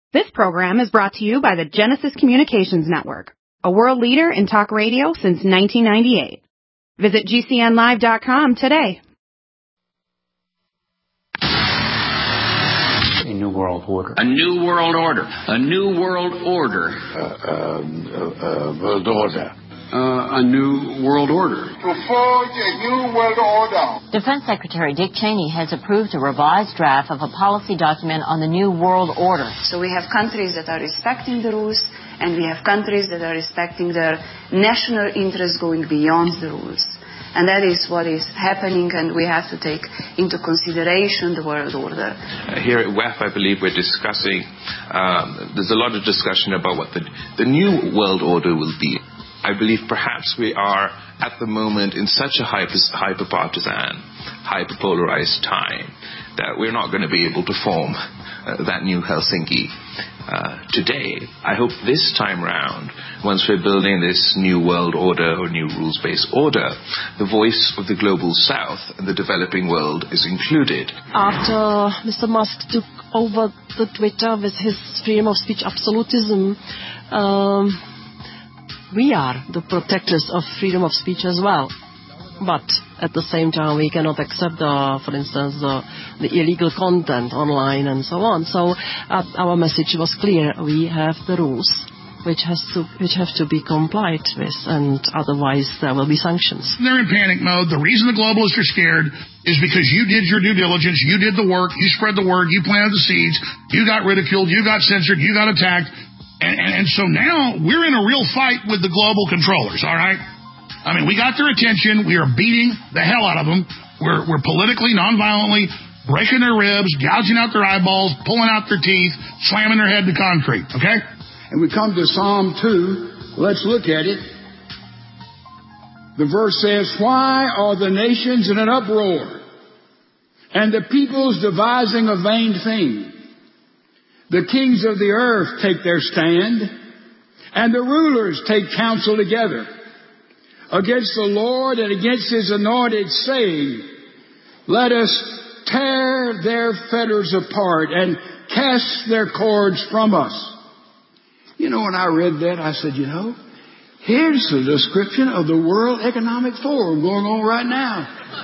This program is brought to you by the Genesis Communications Network, a world leader in talk radio since 1998. Visit GCNlive.com today. A new world order. A new world order. A new world order. World order. A new world order. To forge a new world order. Defense Secretary Dick Cheney has approved a revised draft of a policy document on the new world order. So we have countries that are respecting the rules, and we have countries that are respecting their national interests going beyond the rules. And that is what is happening, and we have to take into consideration the world order. Here at WEF, I believe we're discussing, there's a lot of discussion about what the new world order will be. I believe perhaps we are at the moment in such a hyper-partisan, hyper-polarized time that we're not going to be able to form that new Helsinki today. I hope this time round, once we're building this new world order or new rules-based order, the voice of the global south and the developing world is included. After Mr. Musk took over the Twitter with his freedom of speech absolutism, we are the protectors of freedom of speech as well. But at the same time, we cannot accept, for instance, the illegal content online and so on. So our message was clear. We have the rules which have to be complied with, and otherwise there will be sanctions. They're in panic mode. The reason the globalists are scared is because you did your due diligence, you did the work, you spread the word, you planted the seeds, you got ridiculed, you got censored, you got attacked. And so now we're in a real fight with the global controllers, all right? I mean, we got their attention. We are beating the hell out of them. We're politically, nonviolently breaking their ribs, gouging out their eyeballs, pulling out their teeth, slamming their head to concrete, okay? And we come to Psalm 2. Let's look at it. The verse says, "Why are the nations in an uproar, and the peoples devising a vain thing? The kings of the earth take their stand, and the rulers take counsel together against the Lord and against His anointed, saying, let us tear their fetters apart and cast their cords from us." You know, when I read that, I said, here's the description of the World Economic Forum going on right now.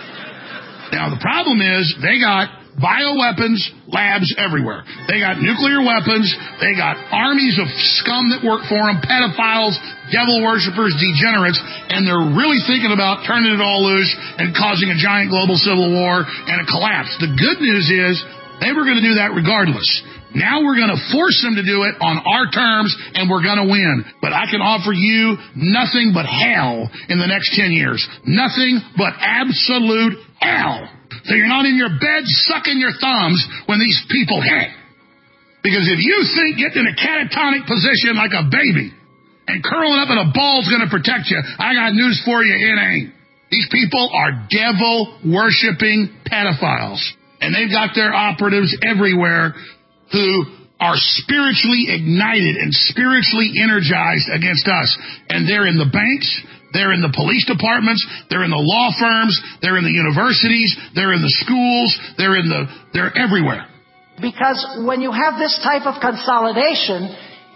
Now, the problem is they got bioweapons labs everywhere. They got nuclear weapons. They got armies of scum that work for them, pedophiles, devil worshippers, degenerates, and they're really thinking about turning it all loose and causing a giant global civil war and a collapse. The good news is they were going to do that regardless. Now we're going to force them to do it on our terms, and we're going to win. But I can offer you nothing but hell in the next 10 years. Nothing but absolute hell. So you're not in your bed sucking your thumbs when these people hit. Because if you think getting in a catatonic position like a baby and curling up in a ball is going to protect you, I got news for you, it ain't. These people are devil-worshipping pedophiles. And they've got their operatives everywhere who are spiritually ignited and spiritually energized against us. And they're in the banks. They're in the police departments. They're in the law firms. They're in the universities. They're in the schools. They're everywhere. Because when you have this type of consolidation,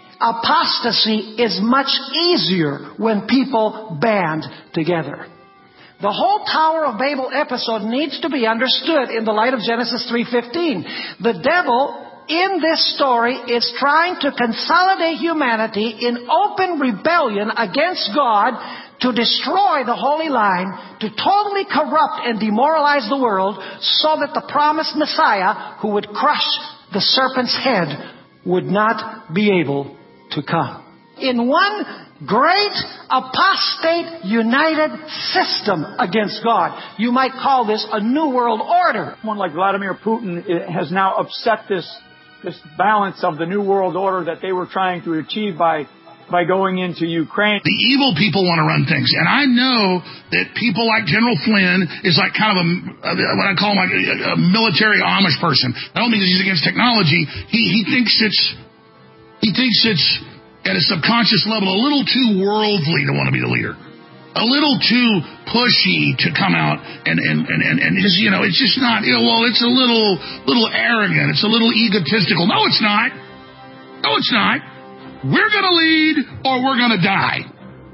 apostasy is much easier when people band together. The whole Tower of Babel episode needs to be understood in the light of Genesis 3:15. The devil in this story is trying to consolidate humanity in open rebellion against God, to destroy the holy line, to totally corrupt and demoralize the world, so that the promised Messiah, who would crush the serpent's head, would not be able to come. In one great apostate united system against God. You might call this a new world order. Someone like Vladimir Putin has now upset this balance of the new world order that they were trying to achieve by going into Ukraine. The evil people want to run things. And I know that people like General Flynn is like kind of what I call like a military Amish person. I don't think he's against technology. He thinks it's at a subconscious level a little too worldly to want to be the leader. A little too pushy to come out and just, it's just not, it's a little arrogant. It's a little egotistical. No, it's not. No, No, it's not. We're going to lead or we're going to die.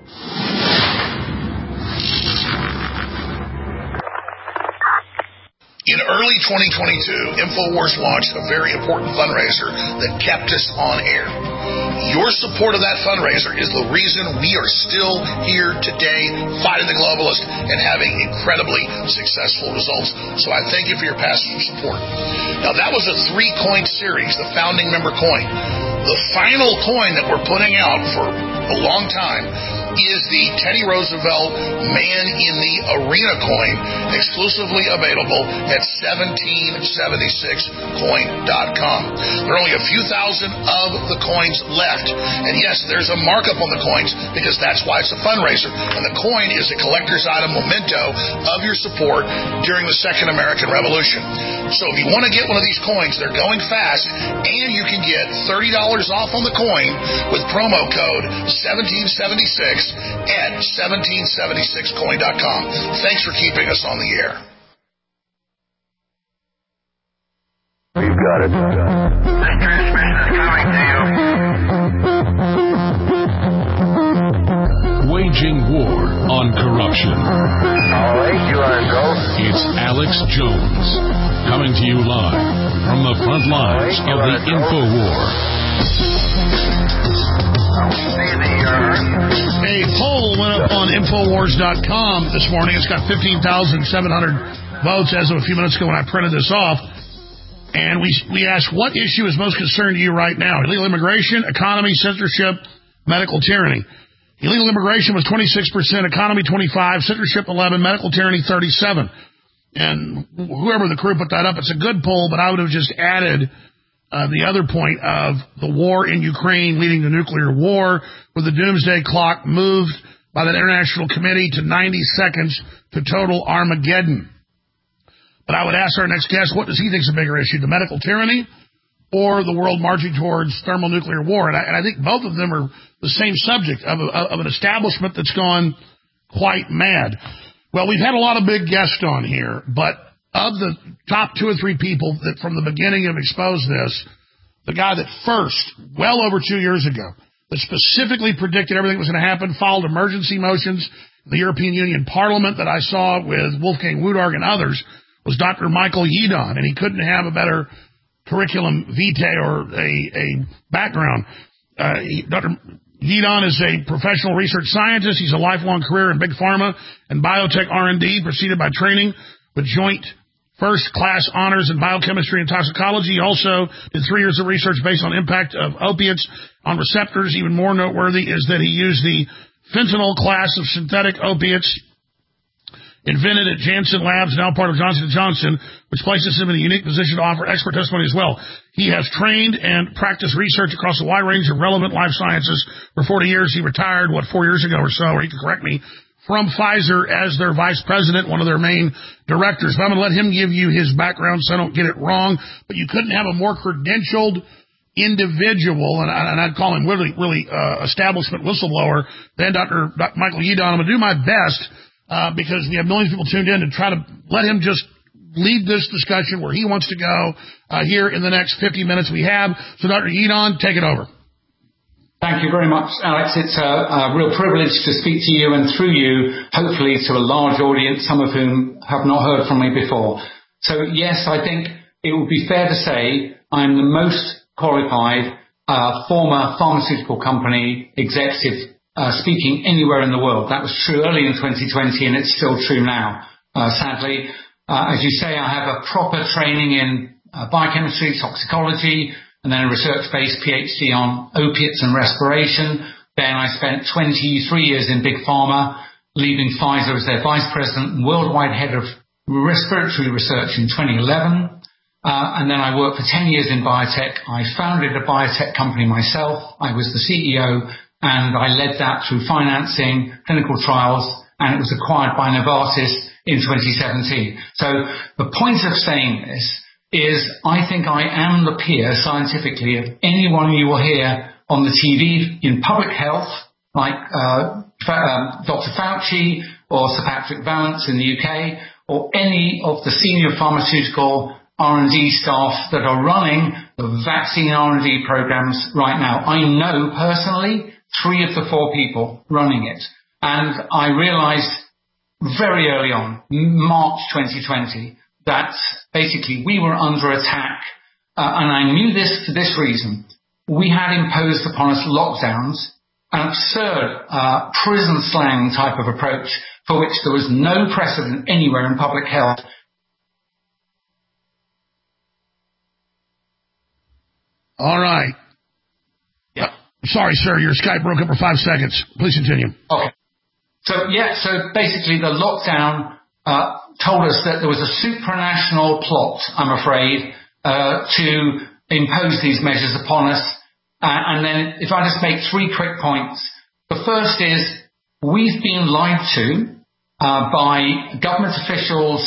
In early 2022, InfoWars launched a very important fundraiser that kept us on air. Your support of that fundraiser is the reason we are still here today fighting the globalists and having incredibly successful results. So I thank you for your past support. Now, that was a 3-coin series, the founding member coin. The final coin that we're putting out for a long time is the Teddy Roosevelt Man in the Arena coin, exclusively available at 1776coin.com. There are only a few thousand of the coins left, and yes, there's a markup on the coins because that's why it's a fundraiser, and the coin is a collector's item memento of your support during the Second American Revolution. So if you want to get one of these coins, they're going fast, and you can get $30 off on the coin with promo code 1776 at 1776coin.com. Thanks for keeping us on the air. You got it. This transmission is coming to you. Waging war on corruption. All right, you are go. It's Alex Jones coming to you live from the front lines of the InfoWar. A poll went up on Infowars.com this morning. It's got 15,700 votes as of a few minutes ago when I printed this off. And we asked, what issue is most concerning to you right now? Illegal immigration, economy, censorship, medical tyranny. Illegal immigration was 26%, economy 25%, censorship 11%, medical tyranny 37%. And whoever the crew put that up, it's a good poll, but I would have just added the other point of the war in Ukraine leading to nuclear war, where the doomsday clock moved by the International Committee to 90 seconds to total Armageddon. But I would ask our next guest, what does he think is a bigger issue, the medical tyranny or the world marching towards thermonuclear war? And I think both of them are the same subject of an establishment that's gone quite mad. Well, we've had a lot of big guests on here, but of the top 2 or 3 people that from the beginning have exposed this, the guy that first, well over 2 years ago, that specifically predicted everything was going to happen, filed emergency motions in the European Union Parliament that I saw with Wolfgang Wodarg and others, was Dr. Michael Yeadon, and he couldn't have a better curriculum vitae or a background. Dr. Yeadon is a professional research scientist. He's a lifelong career in big pharma and biotech R&D, preceded by training with joint first-class honors in biochemistry and toxicology. He also did 3 years of research based on impact of opiates on receptors. Even more noteworthy is that he used the fentanyl class of synthetic opiates invented at Janssen Labs, now part of Johnson & Johnson, which places him in a unique position to offer expert testimony as well. He has trained and practiced research across a wide range of relevant life sciences for 40 years. He retired, 4 years ago or so, or he can correct me, from Pfizer as their vice president, one of their main directors. But I'm going to let him give you his background so I don't get it wrong. But you couldn't have a more credentialed individual, and I'd call him really establishment whistleblower, than Dr. Michael Yeadon. I'm going to do my best because we have millions of people tuned in to try to let him just lead this discussion where he wants to go here in the next 50 minutes we have. So, Dr. Yeadon, take it over. Thank you very much, Alex. It's a real privilege to speak to you and through you, hopefully to a large audience, some of whom have not heard from me before. So, yes, I think it would be fair to say I'm the most qualified former pharmaceutical company executive speaking anywhere in the world. That was true early in 2020, and it's still true now, sadly. As you say, I have a proper training in biochemistry, toxicology, and then a research-based PhD on opiates and respiration. Then I spent 23 years in Big Pharma, leaving Pfizer as their vice president and worldwide head of respiratory research in 2011. And then I worked for 10 years in biotech. I founded a biotech company myself. I was the CEO, and I led that through financing, clinical trials, and it was acquired by Novartis in 2017. So the point of saying this is I think I am the peer scientifically of anyone you will hear on the TV in public health, like Dr. Fauci or Sir Patrick Vallance in the UK, or any of the senior pharmaceutical R&D staff that are running the vaccine R&D programs right now. I know personally 3 of the 4 people running it. And I realized very early on, March 2020, that basically we were under attack. And I knew this for this reason. We had imposed upon us lockdowns, an absurd prison slang type of approach for which there was no precedent anywhere in public health. All right. Yeah. Sorry, sir, your Skype broke up for 5 seconds. Please continue. Okay. So basically the lockdown told us that there was a supranational plot, I'm afraid, to impose these measures upon us. And then if I just make 3 quick points. The first is we've been lied to by government officials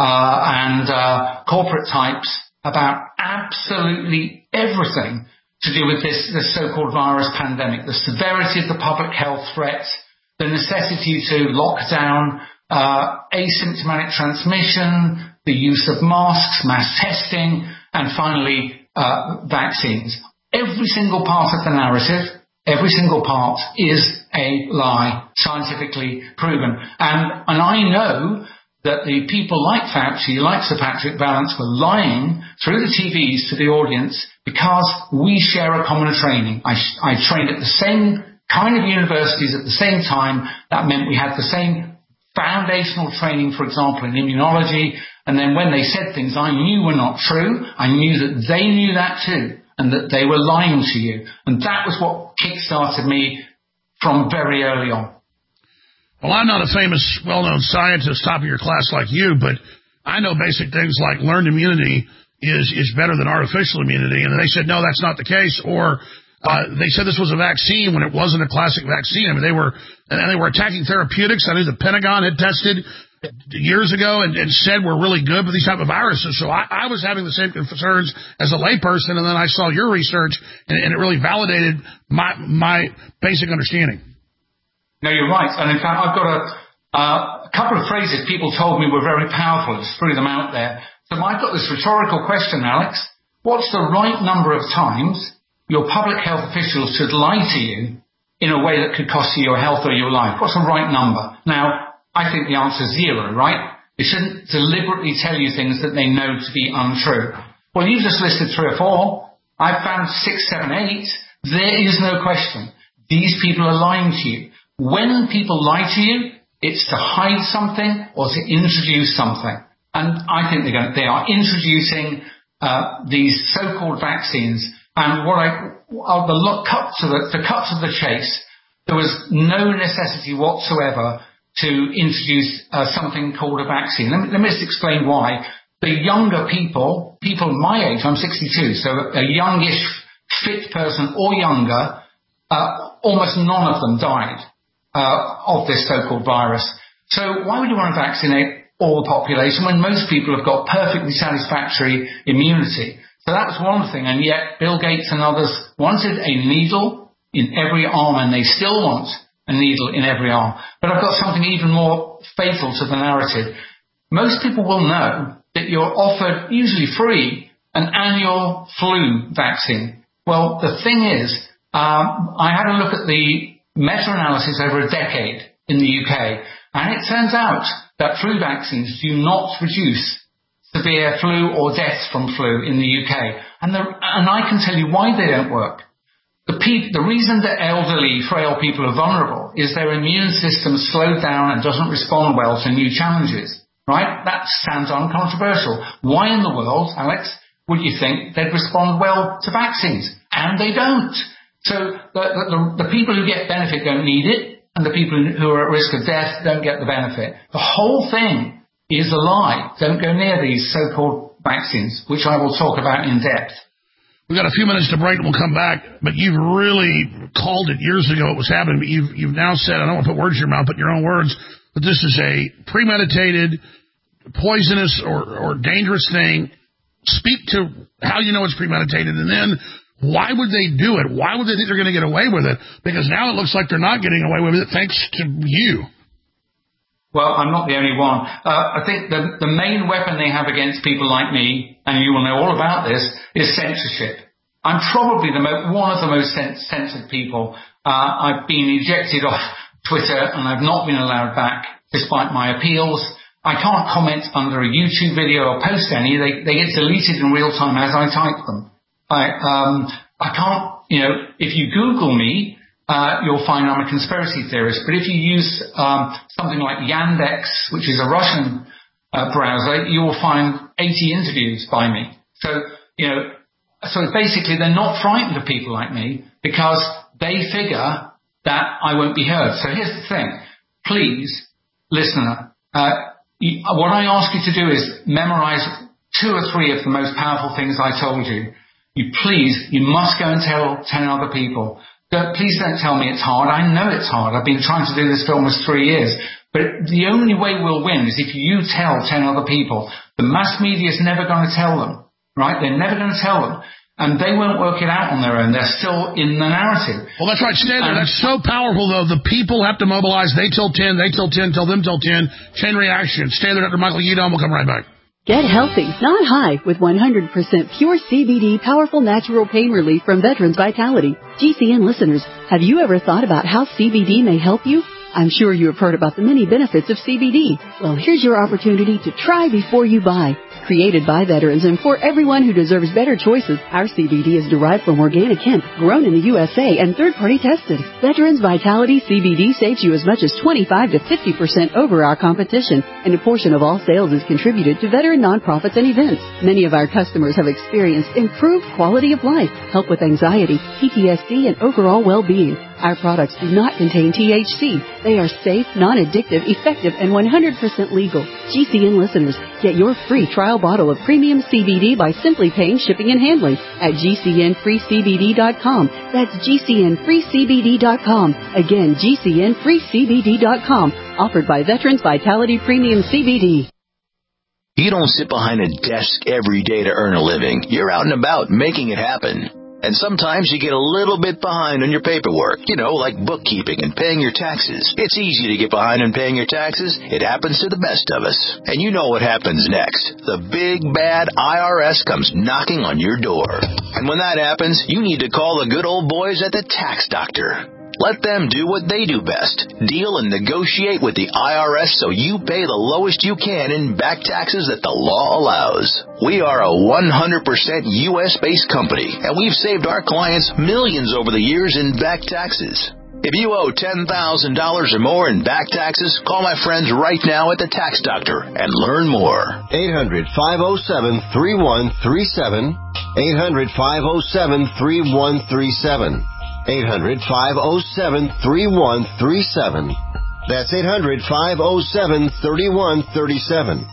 and corporate types about absolutely everything to do with this so-called virus pandemic, the severity of the public health threat, the necessity to lock down asymptomatic transmission, the use of masks, mass testing, and finally vaccines. Every single part of the narrative, every single part is a lie, scientifically proven. And I know that the people like Fauci, like Sir Patrick Vallance, were lying through the TVs to the audience because we share a common training. I trained at the same kind of universities at the same time. That meant we had the same foundational training, for example, in immunology. And then when they said things I knew were not true, I knew that they knew that too, and that they were lying to you. And that was what kick-started me from very early on. Well, I'm not a famous, well-known scientist, top of your class like you, but I know basic things like learned immunity is better than artificial immunity. And they said, no, that's not the case. Or they said this was a vaccine when it wasn't a classic vaccine. I mean, they were attacking therapeutics. I knew the Pentagon had tested years ago and said we're really good with these type of viruses. So I was having the same concerns as a layperson, and then I saw your research, and it really validated my basic understanding. No, you're right. And in fact, I've got a couple of phrases people told me were very powerful. Just threw them out there. So I've got this rhetorical question, Alex. What's the right number of times your public health officials should lie to you in a way that could cost you your health or your life? What's the right number? Now, I think the answer is 0, right? They shouldn't deliberately tell you things that they know to be untrue. Well, you just listed 3 or 4. I've found 6, 7, 8. There is no question. These people are lying to you. When people lie to you, it's to hide something or to introduce something. And I think they are introducing these so-called vaccines. And to cut to the chase, there was no necessity whatsoever to introduce something called a vaccine. Let me just explain why. The younger people my age, I'm 62, so a youngish, fit person or younger, almost none of them died of this so-called virus. So why would you want to vaccinate all the population when most people have got perfectly satisfactory immunity? So that was one thing, and yet Bill Gates and others wanted a needle in every arm, and they still want a needle in every arm. But I've got something even more fatal to the narrative. Most people will know that you're offered, usually free, an annual flu vaccine. Well, the thing is, I had a look at the meta-analysis over a decade in the UK, and it turns out that flu vaccines do not reduce severe flu or deaths from flu in the UK. And I can tell you why they don't work. The reason that elderly, frail people are vulnerable is their immune system slowed down and doesn't respond well to new challenges, right? That sounds uncontroversial. Why in the world, Alex, would you think they'd respond well to vaccines? And they don't. So the people who get benefit don't need it, and the people who are at risk of death don't get the benefit. The whole thing is a lie. Don't go near these so-called vaccines, which I will talk about in depth. We've got a few minutes to break and we'll come back, but you've really called it years ago it was happening, but you've now said, I don't want to put words in your mouth, but in your own words, that this is a premeditated, poisonous, or dangerous thing. Speak to how you know it's premeditated, and then why would they do it? Why would they think they're going to get away with it? Because now it looks like they're not getting away with it thanks to you. Well, I'm not the only one. I think the main weapon they have against people like me, and you will know all about this, is censorship. I'm probably one of the most censored people. I've been ejected off Twitter, and I've not been allowed back despite my appeals. I can't comment under a YouTube video or post any. They get deleted in real time as I type them. I can't, if you Google me, you'll find I'm a conspiracy theorist. But if you use something like Yandex, which is a Russian browser, you will find 80 interviews by me. So basically they're not frightened of people like me because they figure that I won't be heard. So here's the thing. Please, listener, what I ask you to do is memorize 2 or 3 of the most powerful things I told you. You must go and tell 10 other people. Please don't tell me it's hard. I know it's hard. I've been trying to do this for almost 3 years. But the only way we'll win is if you tell 10 other people. The mass media is never going to tell them, right? They're never going to tell them. And they won't work it out on their own. They're still in the narrative. Well, that's right. Stay there. That's so powerful, though. The people have to mobilize. They tell 10. They tell 10. Tell them tell 10. Chain reaction. Stay there, Dr. Michael Yeadon. We'll come right back. Get healthy, not high, with 100% pure CBD powerful natural pain relief from Veterans Vitality. GCN listeners, have you ever thought about how CBD may help you? I'm sure you have heard about the many benefits of CBD. Well, here's your opportunity to try before you buy. Created by veterans and for everyone who deserves better choices, our CBD is derived from organic hemp, grown in the USA, and third-party tested. Veterans Vitality CBD saves you as much as 25 to 50% over our competition, and a portion of all sales is contributed to veteran nonprofits and events. Many of our customers have experienced improved quality of life, help with anxiety, PTSD, and overall well-being. Our products do not contain THC. They are safe, non-addictive, effective, and 100% legal. GCN listeners, get your free trial bottle of premium CBD by simply paying shipping and handling at GCNFreeCBD.com. That's GCNFreeCBD.com. Again, GCNFreeCBD.com. Offered by Veterans Vitality Premium CBD. You don't sit behind a desk every day to earn a living. You're out and about making it happen. And sometimes you get a little bit behind on your paperwork, like bookkeeping and paying your taxes. It's easy to get behind on paying your taxes. It happens to the best of us. And you know what happens next. The big, bad IRS comes knocking on your door. And when that happens, you need to call the good old boys at the Tax Doctor. Let them do what they do best. Deal and negotiate with the IRS so you pay the lowest you can in back taxes that the law allows. We are a 100% U.S.-based company, and we've saved our clients millions over the years in back taxes. If you owe $10,000 or more in back taxes, call my friends right now at the Tax Doctor and learn more. 800-507-3137. 800-507-3137. 800-507-3137. That's 800-507-3137.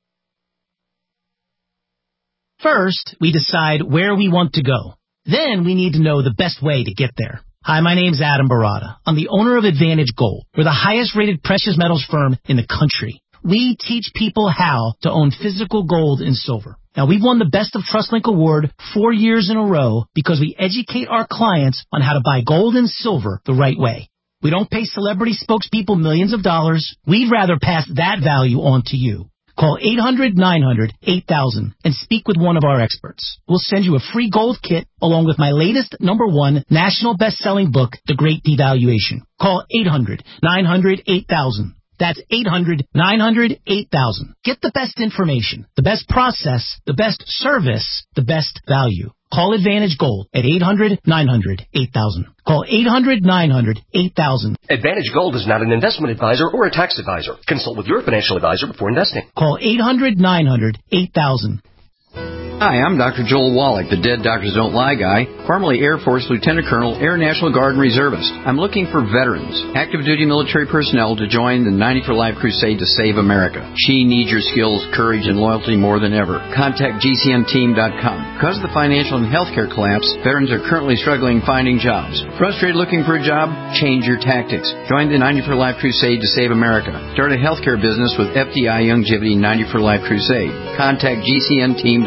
First, we decide where we want to go. Then we need to know the best way to get there. Hi, my name's Adam Barada. I'm the owner of Advantage Gold. We're the highest-rated precious metals firm in the country. We teach people how to own physical gold and silver. Now, we've won the Best of TrustLink Award 4 years in a row because we educate our clients on how to buy gold and silver the right way. We don't pay celebrity spokespeople millions of dollars. We'd rather pass that value on to you. Call 800-900-8000 and speak with one of our experts. We'll send you a free gold kit along with my latest #1 national best-selling book, The Great Devaluation. Call 800-900-8000. That's 800-900-8000. Get the best information, the best process, the best service, the best value. Call Advantage Gold at 800-900-8000. Call 800-900-8000. Advantage Gold is not an investment advisor or a tax advisor. Consult with your financial advisor before investing. Call 800-900-8000. Hi, I'm Dr. Joel Wallach, the Dead Doctors Don't Lie guy, formerly Air Force Lieutenant Colonel, Air National Guard and Reservist. I'm looking for veterans, active duty military personnel to join the 90 for Life crusade to save America. She needs your skills, courage, and loyalty more than ever. Contact GCNteam.com. Because of the financial and healthcare collapse, veterans are currently struggling finding jobs. Frustrated looking for a job? Change your tactics. Join the 90 for Life crusade to save America. Start a healthcare business with FDI Longevity 90 for Life crusade. Contact GCNteam.com.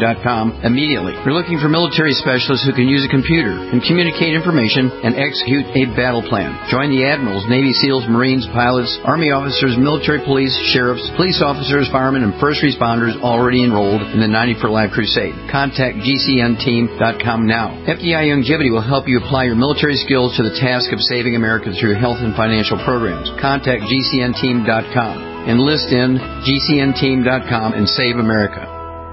GCNteam.com immediately. We're looking for military specialists who can use a computer and communicate information and execute a battle plan. Join the admirals, Navy SEALs, Marines, pilots, Army officers, military police, sheriffs, police officers, firemen, and first responders already enrolled in the 90 for Life Crusade. Contact GCNteam.com now. FDI Longevity will help you apply your military skills to the task of saving America through health and financial programs. Contact GCNteam.com. Enlist in GCNteam.com and save America.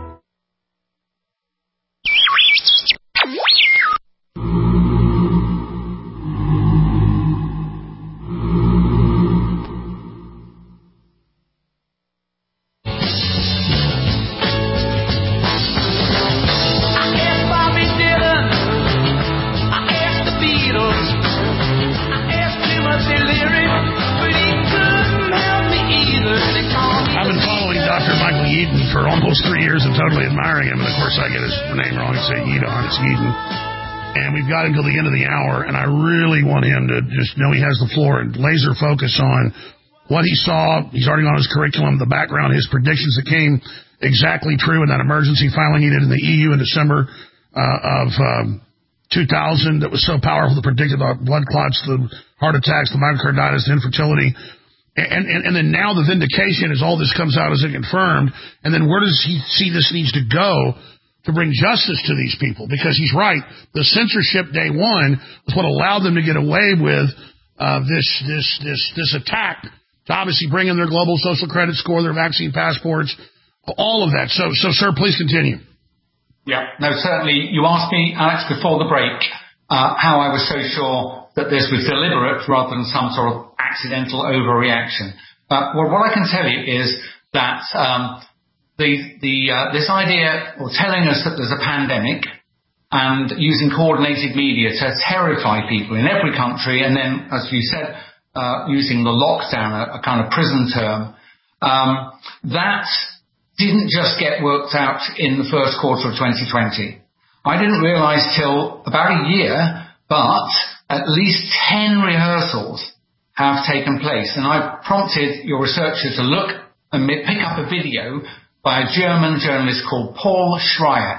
For almost 3 years and totally admiring him. And of course I get his name wrong. I say Yedon, it's Yedon. And we've got him till the end of the hour, and I really want him to just know he has the floor and laser focus on what he saw. He's already on his curriculum, the background, his predictions that came exactly true in that emergency filing he did in the EU in December of 2000 that was so powerful that predicted the blood clots, the heart attacks, the myocarditis, the infertility. And then now the vindication is all this comes out as it confirmed. And then where does he see this needs to go to bring justice to these people? Because he's right. The censorship day one was what allowed them to get away with this attack to obviously bring in their global social credit score, their vaccine passports, all of that. So sir, please continue. Yeah, no, certainly. You asked me, Alex, before the break, how I was so sure that this was deliberate rather than some sort of accidental overreaction. Well, what I can tell you is that this idea, or telling us that there's a pandemic and using coordinated media to terrify people in every country, and then, as you said, using the lockdown, a kind of prison term, that didn't just get worked out in the first quarter of 2020. I didn't realize till about a year, but at least 10 rehearsals have taken place. And I've prompted your researchers to look and pick up a video by a German journalist called Paul Schreier,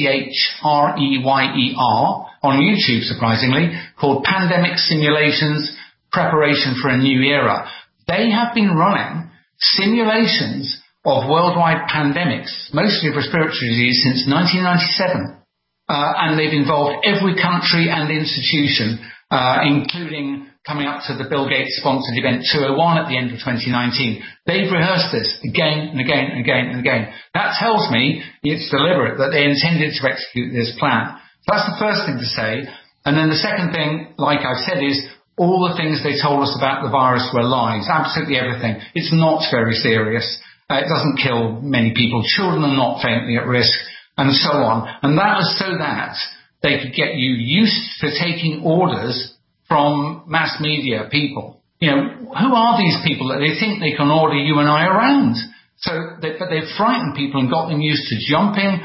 Schreyer, on YouTube, surprisingly, called Pandemic Simulations, Preparation for a New Era. They have been running simulations of worldwide pandemics, mostly of respiratory disease, since 1997. And they've involved every country and institution, including coming up to the Bill Gates-sponsored Event 201 at the end of 2019. They've rehearsed this again and again and again and again. That tells me it's deliberate, that they intended to execute this plan. So that's the first thing to say. And then the second thing, like I've said, is all the things they told us about the virus were lies. Absolutely everything. It's not very serious. It doesn't kill many people. Children are not faintly at risk, and so on. And that was so that they could get you used to taking orders from mass media people. You know, who are these people that they think they can order you and I around? But they've frightened people and got them used to jumping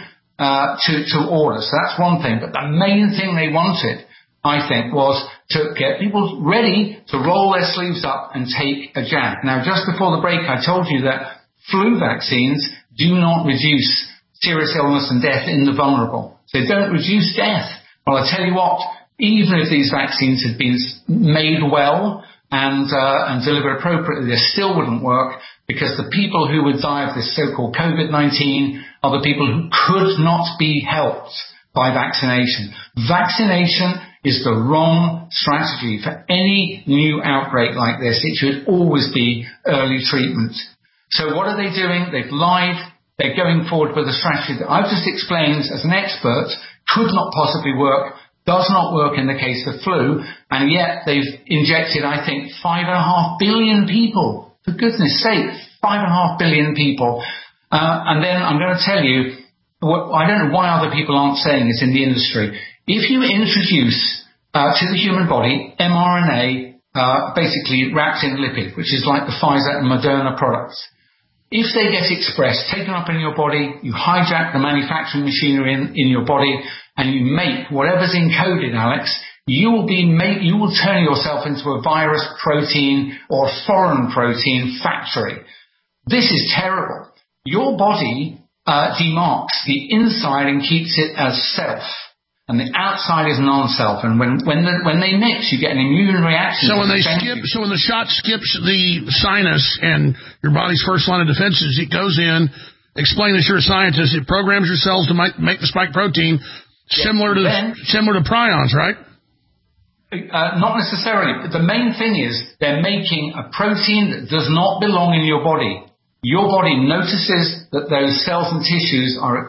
to orders. So that's one thing. But the main thing they wanted, I think, was to get people ready to roll their sleeves up and take a jab. Now, just before the break, I told you that flu vaccines do not reduce serious illness and death in the vulnerable. They don't reduce death. Well, I tell you what, even if these vaccines had been made well and delivered appropriately, they still wouldn't work, because the people who would die of this so-called COVID-19 are the people who could not be helped by vaccination. Vaccination is the wrong strategy for any new outbreak like this. It should always be early treatment. So what are they doing? They've lied. They're going forward with a strategy that I've just explained as an expert could not possibly work, does not work in the case of flu, and yet they've injected, I think, 5.5 billion people. For goodness sake, 5.5 billion people. And then I'm going to tell you, I don't know why other people aren't saying this in the industry. If you introduce to the human body mRNA, basically wrapped in lipid, which is like the Pfizer and Moderna products, if they get expressed, taken up in your body, you hijack the manufacturing machinery in your body, and you make whatever's encoded, Alex, you will turn yourself into a virus protein or foreign protein factory. This is terrible. Your body demarks the inside and keeps it as self. And the outside is non-self, and when they mix, you get an immune reaction. So when the shot skips the sinus and your body's first line of defenses, it goes in, explain that you're a scientist, it programs your cells to make the spike protein similar to prions, right? Not necessarily. The main thing is they're making a protein that does not belong in your body. Your body notices that those cells and tissues are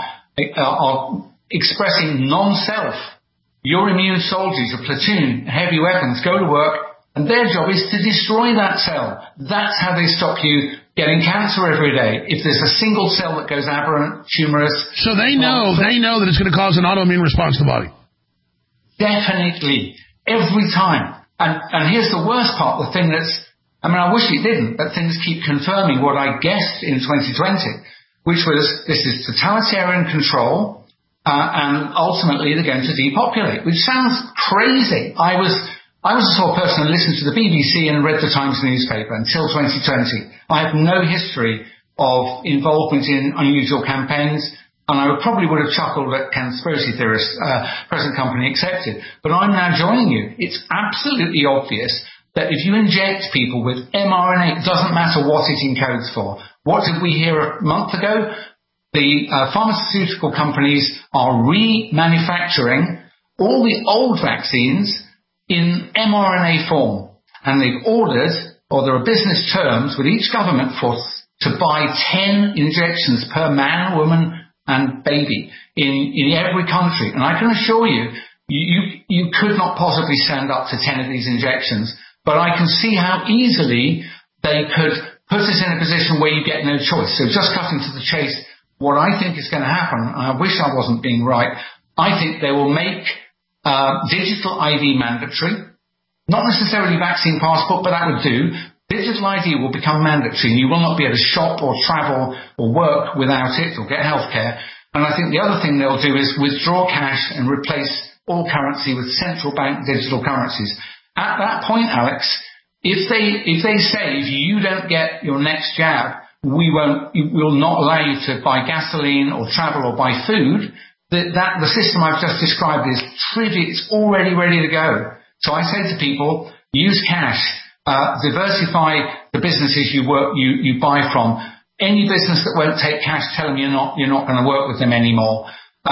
expressing non-self. Your immune soldiers, your platoon, heavy weapons, go to work, and their job is to destroy that cell. That's how they stop you getting cancer every day. If there's a single cell that goes aberrant, tumorous... So they know that it's going to cause an autoimmune response to the body. Definitely. Every time. And here's the worst part, the thing that's... I mean, I wish it didn't, but things keep confirming what I guessed in 2020, which was this is totalitarian control... and ultimately they're going to depopulate, which sounds crazy. I was the sort of person who listened to the BBC and read the Times newspaper until 2020. I have no history of involvement in unusual campaigns, and I probably would have chuckled at conspiracy theorists, present company accepted. But I'm now joining you. It's absolutely obvious that if you inject people with mRNA, it doesn't matter what it encodes for. What did we hear a month ago? The pharmaceutical companies are remanufacturing all the old vaccines in mRNA form. And they've ordered, or there are business terms with each government to buy 10 injections per man, woman, and baby in every country. And I can assure you, you could not possibly stand up to 10 of these injections. But I can see how easily they could put us in a position where you get no choice. So just cutting to the chase, what I think is going to happen, and I wish I wasn't being right, I think they will make digital ID mandatory. Not necessarily vaccine passport, but that would do. Digital ID will become mandatory, and you will not be able to shop or travel or work without it or get healthcare. And I think the other thing they'll do is withdraw cash and replace all currency with central bank digital currencies. At that point, Alex, if they say if you don't get your next jab, we will not allow you to buy gasoline or travel or buy food, the system I've just described is trivial. It's already ready to go. So I say to people, use cash, diversify the businesses you buy from. Any business that won't take cash, tell them you're not going to work with them anymore.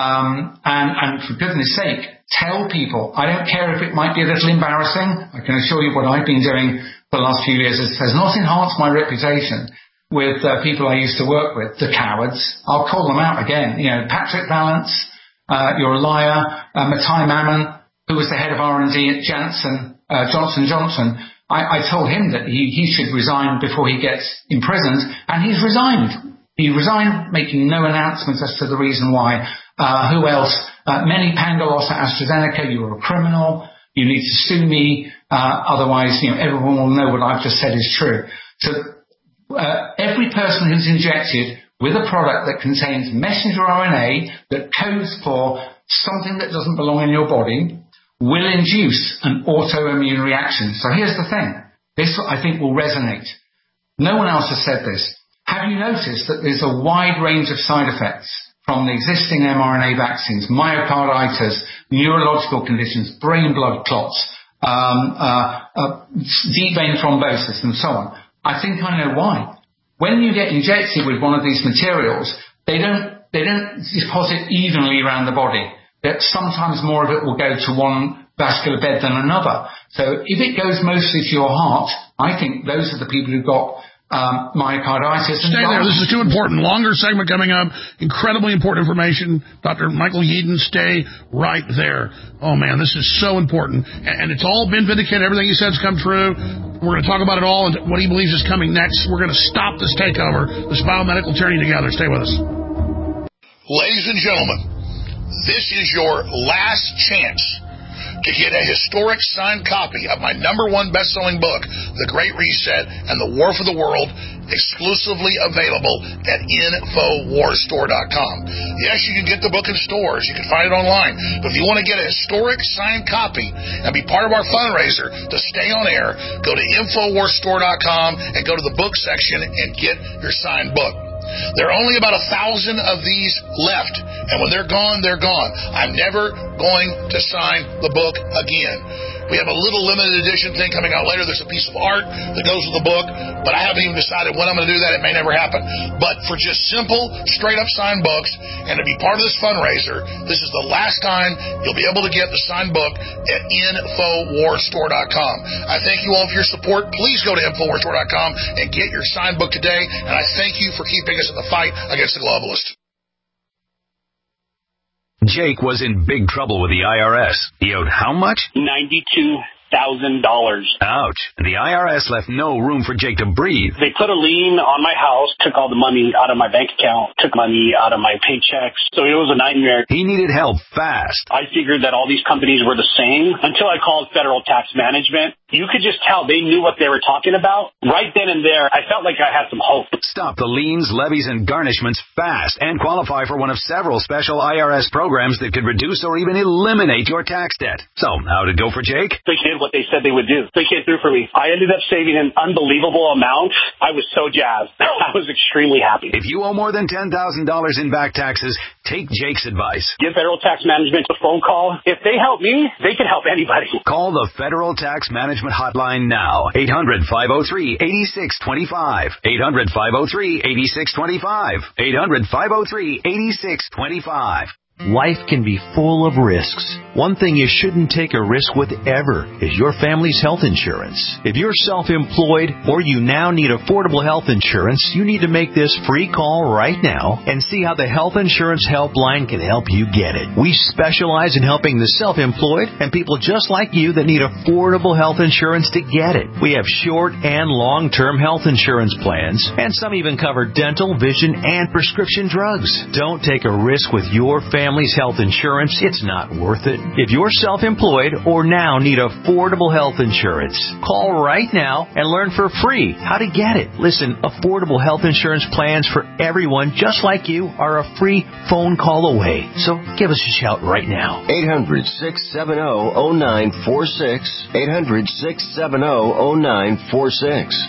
And for goodness sake, tell people. I don't care if it might be a little embarrassing. I can assure you what I've been doing for the last few years has not enhanced my reputation with people I used to work with, the cowards. I'll call them out again. You know, Patrick Vallance, you're a liar. Matai Mammon, who was the head of R&D at Johnson & Johnson. I told him that he should resign before he gets imprisoned, and he's resigned. He resigned, making no announcements as to the reason why. Who else? Manny Pangalos at AstraZeneca, you're a criminal. You need to sue me. Otherwise, everyone will know what I've just said is true. So every person who's injected with a product that contains messenger RNA that codes for something that doesn't belong in your body will induce an autoimmune reaction. So here's the thing. This, I think, will resonate. No one else has said this. Have you noticed that there's a wide range of side effects from the existing mRNA vaccines, myocarditis, neurological conditions, brain blood clots, deep vein thrombosis, and so on? I think I know why. When you get injected with one of these materials, they don't deposit evenly around the body. That sometimes more of it will go to one vascular bed than another. So if it goes mostly to your heart, I think those are the people who've got myocarditis. Stay there. This is too important. Longer segment coming up. Incredibly important information. Dr. Michael Yeadon, stay right there. Oh, man, this is so important. And it's all been vindicated. Everything he said's come true. We're going to talk about it all and what he believes is coming next. We're going to stop this takeover, this biomedical journey together. Stay with us. Ladies and gentlemen, this is your last chance to get a historic signed copy of my #1 best-selling book, The Great Reset and the War for the World, exclusively available at InfoWarsStore.com. Yes, you can get the book in stores. You can find it online. But if you want to get a historic signed copy and be part of our fundraiser to stay on air, go to InfoWarsStore.com and go to the book section and get your signed book. There are only about 1,000 of these left, and when they're gone, they're gone. I'm never going to sign the book again. We have a little limited edition thing coming out later. There's a piece of art that goes with the book, but I haven't even decided when I'm going to do that. It may never happen. But for just simple, straight-up signed books, and to be part of this fundraiser, this is the last time you'll be able to get the signed book at InfoWarsStore.com. I thank you all for your support. Please go to InfoWarsStore.com and get your signed book today, and I thank you for keeping us in the fight against the globalists. Jake was in big trouble with the IRS. He owed how much? $92,000. Ouch. The IRS left no room for Jake to breathe. They put a lien on my house, took all the money out of my bank account, took money out of my paychecks. So it was a nightmare. He needed help fast. I figured that all these companies were the same until I called Federal Tax Management. You could just tell they knew what they were talking about. Right then and there, I felt like I had some hope. Stop the liens, levies, and garnishments fast and qualify for one of several special IRS programs that could reduce or even eliminate your tax debt. So, how'd it go for Jake? They did what they said they would do. They came through for me. I ended up saving an unbelievable amount. I was so jazzed. I was extremely happy. If you owe more than $10,000 in back taxes, take Jake's advice. Give Federal Tax Management a phone call. If they help me, they can help anybody. Call the Federal Tax Management hotline now. 800-503-8625. 800-503-8625. 800-503-8625. Life can be full of risks. One thing you shouldn't take a risk with ever is your family's health insurance. If you're self-employed or you now need affordable health insurance, you need to make this free call right now and see how the Health Insurance Helpline can help you get it. We specialize in helping the self-employed and people just like you that need affordable health insurance to get it. We have short and long-term health insurance plans, and some even cover dental, vision, and prescription drugs. Don't take a risk with your family's health insurance. It's not worth it. If you're self-employed or now need affordable health insurance, call right now and learn for free how to get it. Listen, affordable health insurance plans for everyone just like you are a free phone call away. So give us a shout right now. 800-670-0946. 800-670-0946.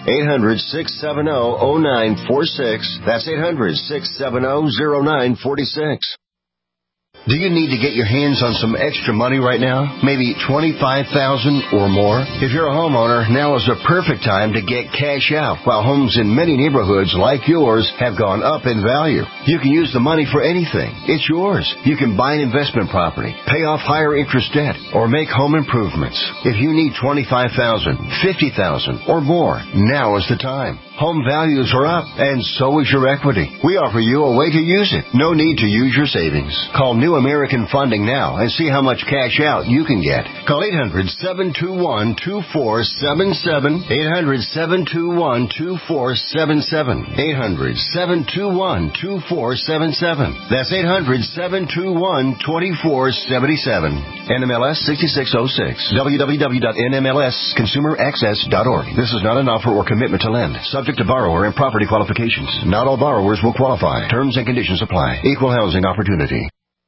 800-670-0946. That's 800-670-0946. Do you need to get your hands on some extra money right now? Maybe $25,000 or more? If you're a homeowner, now is the perfect time to get cash out while homes in many neighborhoods like yours have gone up in value. You can use the money for anything. It's yours. You can buy an investment property, pay off higher interest debt, or make home improvements. If you need $25,000, $50,000 or more, now is the time. Home values are up, and so is your equity. We offer you a way to use it. No need to use your savings. Call New American Funding now and see how much cash out you can get. Call 800-721-2477. 800-721-2477. 800-721-2477. That's 800-721-2477. NMLS 6606. www.nmlsconsumeraccess.org. This is not an offer or commitment to lend. Subject to borrower and property qualifications. Not all borrowers will qualify. Terms and conditions apply. Equal housing opportunity.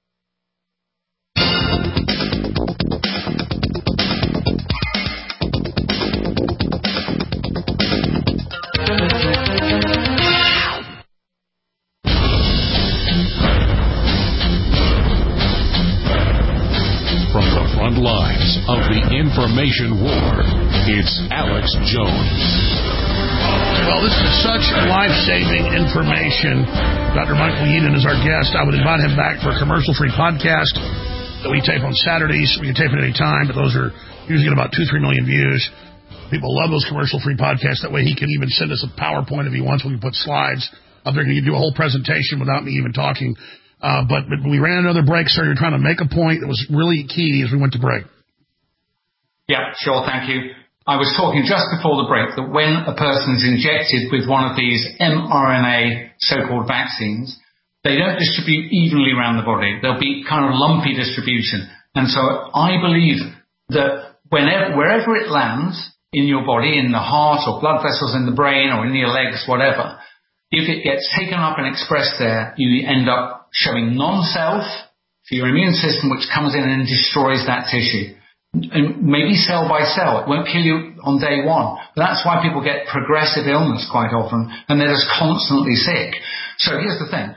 From the front lines of the information war, it's Alex Jones. Well, this is such life-saving information. Dr. Michael Yeadon is our guest. I would invite him back for a commercial-free podcast that we tape on Saturdays. We can tape it any time, but those are usually get about 2-3 million views. People love those commercial-free podcasts. That way he can even send us a PowerPoint if he wants. We can put slides up there. He can do a whole presentation without me even talking. But we ran another break, sir. You're trying to make a point that was really key as we went to break. Yeah, sure. Thank you. I was talking just before the break that when a person is injected with one of these mRNA so-called vaccines, they don't distribute evenly around the body. There'll be kind of lumpy distribution. And so I believe that wherever it lands in your body, in the heart or blood vessels in the brain or in your legs, whatever, if it gets taken up and expressed there, you end up showing non-self for your immune system, which comes in and destroys that tissue. and maybe cell by cell. It won't kill you on day one. But that's why people get progressive illness quite often, and they're just constantly sick. So here's the thing.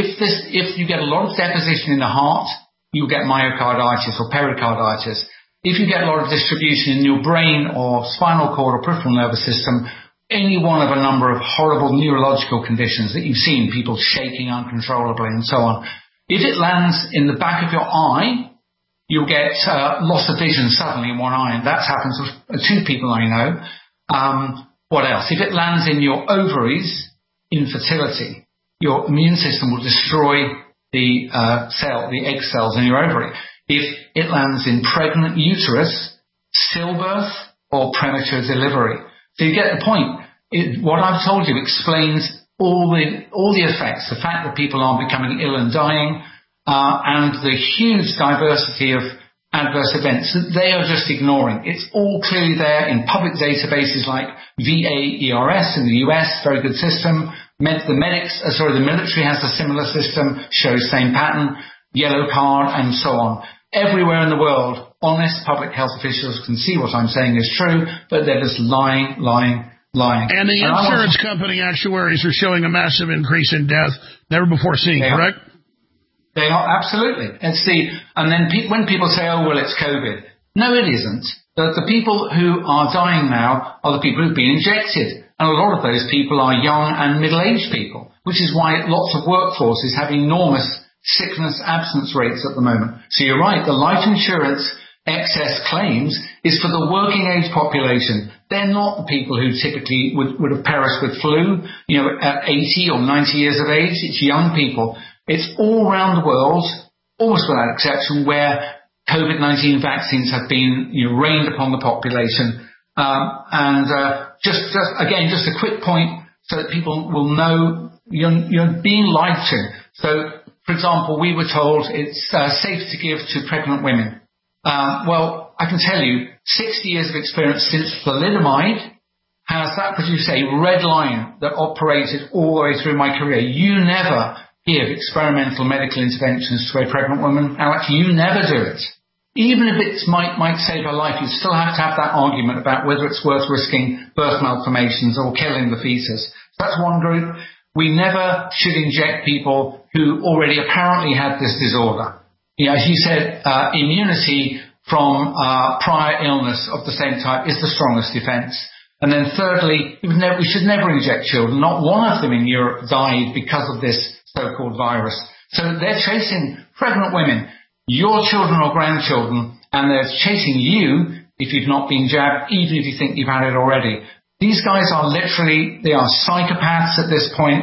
If you get a lot of deposition in the heart, you get myocarditis or pericarditis. If you get a lot of distribution in your brain or spinal cord or peripheral nervous system, any one of a number of horrible neurological conditions that you've seen, people shaking uncontrollably and so on. If it lands in the back of your eye, you'll get loss of vision suddenly in one eye, and that's happened to 2 people I know. What else? If it lands in your ovaries, infertility. Your immune system will destroy the egg cells in your ovary. If it lands in pregnant uterus, stillbirth, or premature delivery. So you get the point. What I've told you explains all the effects, the fact that people are becoming ill and dying, and the huge diversity of adverse events that they are just ignoring. It's all clearly there in public databases like VAERS in the US, very good system. The military has a similar system, shows same pattern, yellow card, and so on. Everywhere in the world, honest public health officials can see what I'm saying is true, but they're just lying. And the insurance company actuaries are showing a massive increase in death, never before seen, correct? They are, absolutely. And then when people say, oh, well, it's COVID. No, it isn't. The people who are dying now are the people who've been injected. And a lot of those people are young and middle-aged people, which is why lots of workforces have enormous sickness absence rates at the moment. So you're right, the life insurance excess claims is for the working age population. They're not the people who typically would have perished with flu, at 80 or 90 years of age. It's young people. It's all around the world, almost without exception, where COVID-19 vaccines have been rained upon the population. Just a quick point so that people will know you're being lied to. So, for example, we were told it's safe to give to pregnant women. Well, I can tell you, 60 years of experience since thalidomide has that produced a red line that operated all the way through my career. You never give experimental medical interventions to a pregnant woman. Alex, you never do it. Even if it might save her life, you still have to have that argument about whether it's worth risking birth malformations or killing the fetus. So that's one group. We never should inject people who already apparently had this disorder. As you said, immunity from prior illness of the same type is the strongest defense. And then thirdly, we should never inject children. Not one of them in Europe died because of this so-called virus. So they're chasing pregnant women, your children or grandchildren, and they're chasing you if you've not been jabbed, even if you think you've had it already. These guys are they are psychopaths at this point.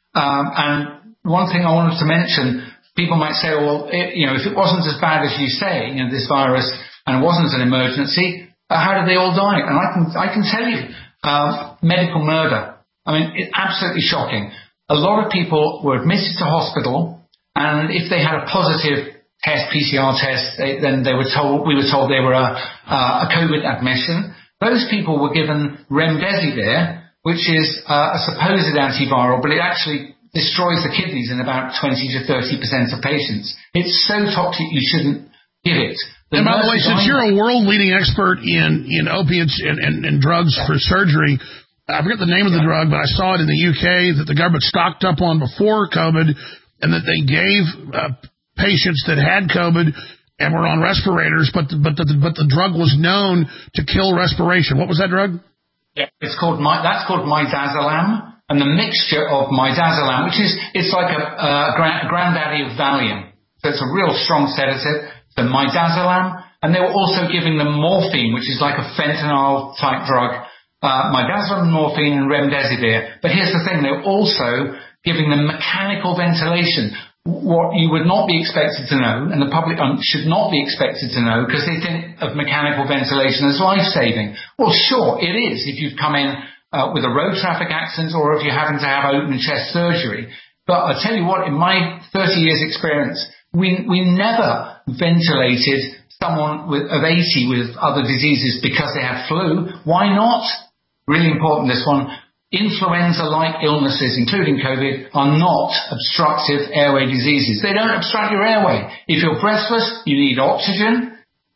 And one thing I wanted to mention, people might say, well, if it wasn't as bad as you say, this virus, and it wasn't an emergency, how did they all die? And I can tell you, medical murder. I mean, it's absolutely shocking. A lot of people were admitted to hospital, and if they had a positive PCR test, then we were told they were a COVID admission. Those people were given remdesivir, which is a supposed antiviral, but it actually destroys the kidneys in about 20 to 30% of patients. It's so toxic you shouldn't give it. And by the way, since you're a world-leading expert in opiates and drugs for surgery, I forget the name of the drug, but I saw it in the UK that the government stocked up on before COVID, and that they gave patients that had COVID and were on respirators, but the drug was known to kill respiration. What was that drug? Yeah, that's called midazolam, and the mixture of midazolam, it's like a granddaddy of Valium, so it's a real strong sedative. The midazolam, and they were also giving them morphine, which is like a fentanyl-type drug. Midazolam, morphine, and remdesivir. But here's the thing, they were also giving them mechanical ventilation, what you would not be expected to know, and the public should not be expected to know, because they think of mechanical ventilation as life-saving. Well, sure, it is, if you've come in with a road traffic accident or if you're having to have open chest surgery. But I tell you what, in my 30 years experience, we never ventilated someone of 80 with other diseases because they had flu. Why not? Really important, this one. Influenza-like illnesses, including COVID, are not obstructive airway diseases. They don't obstruct your airway. If you're breathless, you need oxygen.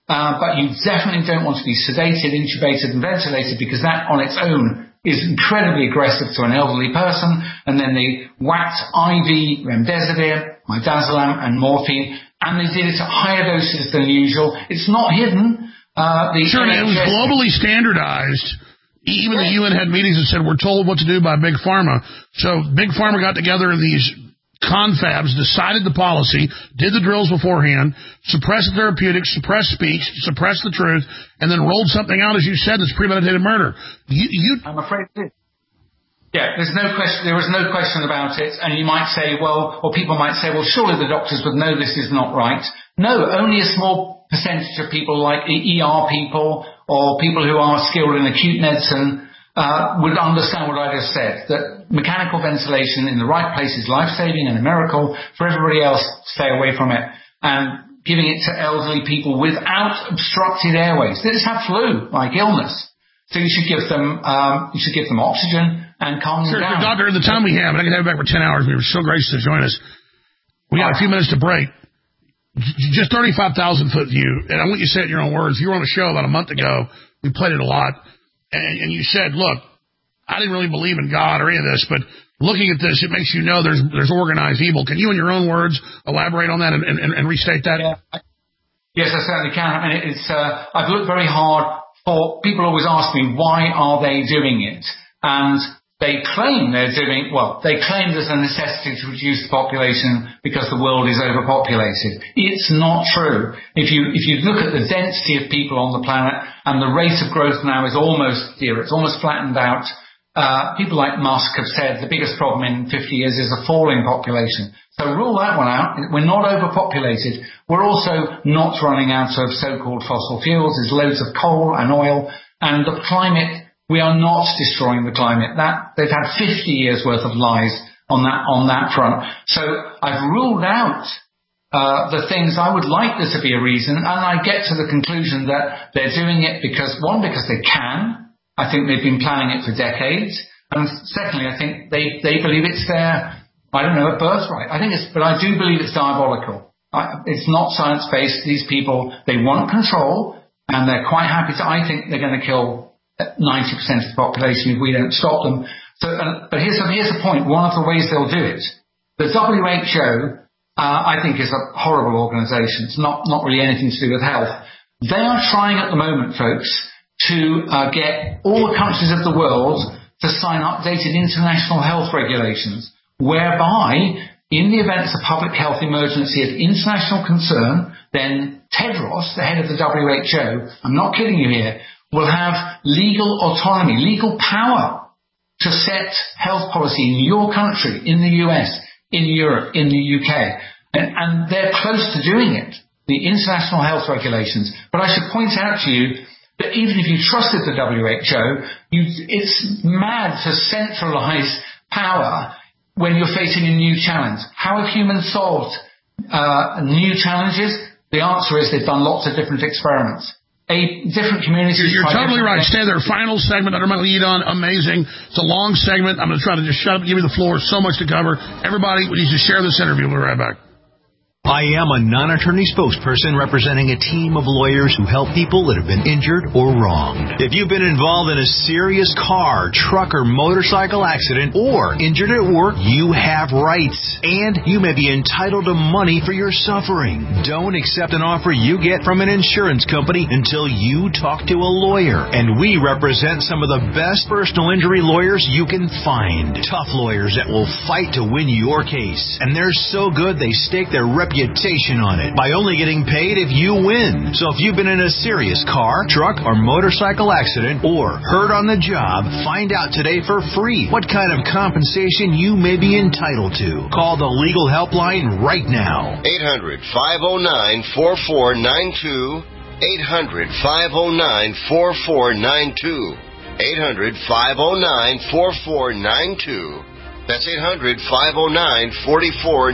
but you definitely don't want to be sedated, intubated, and ventilated, because that on its own is incredibly aggressive to an elderly person. And then they whacked IV remdesivir, midazolam, and morphine, and they did it at higher doses than usual. It's not hidden. Sure, it was globally standardized. Even the UN had meetings and said, we're told what to do by Big Pharma. So Big Pharma got together these confabs, decided the policy, did the drills beforehand, suppressed the therapeutics, suppressed speech, suppressed the truth, and then rolled something out, as you said, that's premeditated murder. I'm afraid it is. Yeah, there was no question about it. And you might say, well, or people might say, well, surely the doctors would know this is not right. No, only a small percentage of people like the ER people or people who are skilled in acute medicine would understand what I just said, that mechanical ventilation in the right place is life-saving and a miracle. For everybody else, stay away from it. And giving it to elderly people without obstructed airways. They just have flu, like illness. So you should give them oxygen and calm them down. Doctor, the time we have, and I can have you back for 10 hours, we were so gracious to join us. We got a few minutes to break. Just 35,000-foot view, and I want you to say it in your own words. You were on a show about a month ago. We played it a lot, and you said, look, I didn't really believe in God or any of this, but looking at this, it makes you know there's organized evil. Can you, in your own words, elaborate on that and restate that? Yeah. Yes, I certainly can. And it's I've looked very hard for people always ask me, why are they doing it? And they claim there's a necessity to reduce the population because the world is overpopulated. It's not true. If you look at the density of people on the planet, and the rate of growth now is almost zero, it's almost flattened out. People like Musk have said the biggest problem in 50 years is a falling population. So rule that one out. We're not overpopulated. We're also not running out of so-called fossil fuels. There's loads of coal and oil. And the climate, we are not destroying the climate. They've had 50 years worth of lies on that front. So I've ruled out the things I would like there to be a reason, and I get to the conclusion that they're doing it because they can. I think they've been planning it for decades. And secondly, I think they believe it's their, a birthright. But I do believe it's diabolical. It's not science-based. These people, they want control, and they're quite happy I think they're going to kill 90% of the population if we don't stop them. So, but here's the point. One of the ways they'll do it. The WHO, I think, is a horrible organization. It's not really anything to do with health. They are trying at the moment, folks, to get all the countries of the world to sign updated international health regulations, whereby, in the event of a public health emergency of international concern, then Tedros, the head of the WHO, I'm not kidding you here, will have legal autonomy, legal power to set health policy in your country, in the US, in Europe, in the UK. And they're close to doing it, the international health regulations. But I should point out to you that even if you trusted the WHO, it's mad to centralize power when you're facing a new challenge. How have humans solved new challenges? The answer is they've done lots of different experiments. Different communities. You're totally right. Stay there. Final segment under my lead on. Amazing. It's a long segment. I'm going to try to just shut up and give you the floor. So much to cover. Everybody, we need to share this interview. We'll be right back. I am a non-attorney spokesperson representing a team of lawyers who help people that have been injured or wronged. If you've been involved in a serious car, truck, or motorcycle accident or injured at work, you have rights, and you may be entitled to money for your suffering. Don't accept an offer you get from an insurance company until you talk to a lawyer. And we represent some of the best personal injury lawyers you can find. Tough lawyers that will fight to win your case. And they're so good they stake their reputation on it by only getting paid if you win. So if you've been in a serious car, truck, or motorcycle accident or hurt on the job, find out today for free what kind of compensation you may be entitled to. Call the legal helpline right now. 800-509-4492. 800-509-4492. 800-509-4492. That's